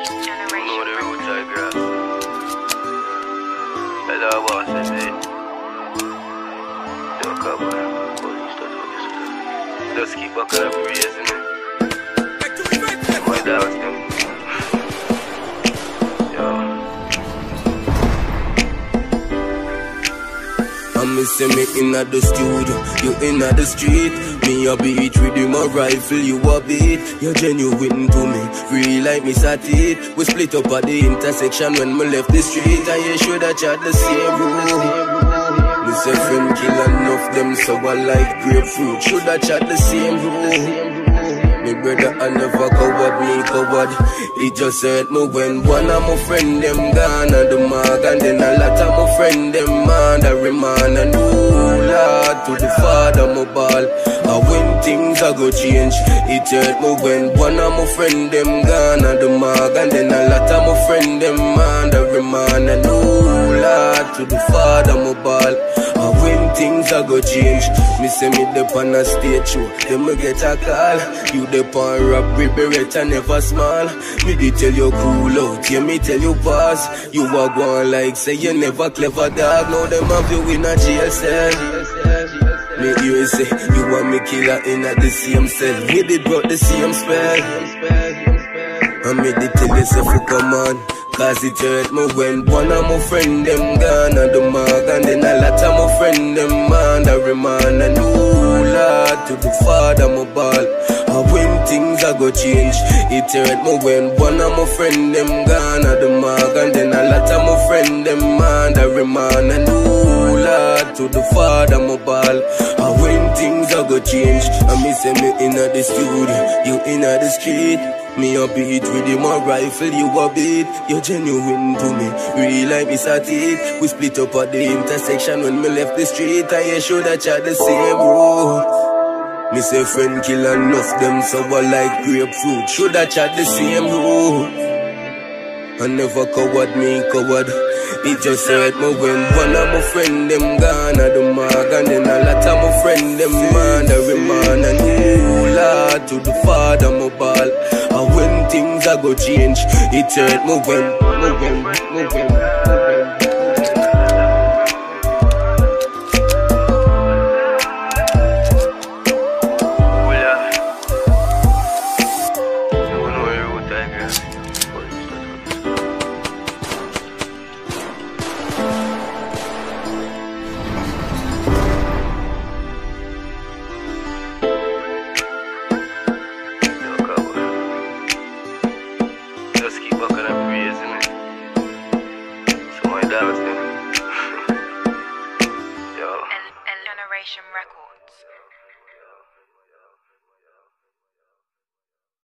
Know the roots I grass. Hello, boss, is it? Don't come on. Just keep back up raising it. My dogs, them. Me say me inna the studio, you inna the street. Me a beat with him a rifle, you a beat. You're genuine to me, real like me sat it. We split up at the intersection when me left the street, and you shoulda chat the same room. Me say friend kill enough them sour like grapefruit. Shoulda chat the same room. Me brother I never coward, me coward. He just hurt me when one of my friend them gone and the mag, and then a lot of my friend them man that remand. And ooh Lord, to the Father my ball. And when things a go change, it hurt me when one of my friend them gone and the mag, and then a lot of my friend them man that remand. And ooh Lord, to the Father my ball. And when things a go change, me say me dep on a stage show, then me get a call. You dep on rap, we beretta never small. Me did tell you cool out, yeah me tell you pass. You a going like say you never clever dog. Now them have you in a jail cell. Me hear you say you want me killer in a the same cell. We did brought the same spell. And me did tell you say come on, cause it hurt me when one of my friend them gone and the mag, and then a lot of my friend them man that remand. And ooh Lord, to the Father my ball. And when things a go change, it hurt me when one of my friend them gone and the mag, and then a lot of my friend them man that remand. And ooh Lord, to the Father my ball. And when things a go change, and me say me inna the studio, you inna the street. Me a beat with him a rifle, you a beat. You're genuine to me, real like me sat it. We split up at the intersection when me left the street, and you shoulda chat the same road. Me say friend kill enough them sour like grapefruit. Shoulda chat the same road. I never coward, me coward. It just hurt me when one of my friend them gone at the mag, and then a lot of my friend them man that remand. And ooh Lord, to the Father my ball. And when things a go change, it hurt me when. Just keep back up raising it. So my dogs, them. Yo. Generation Record.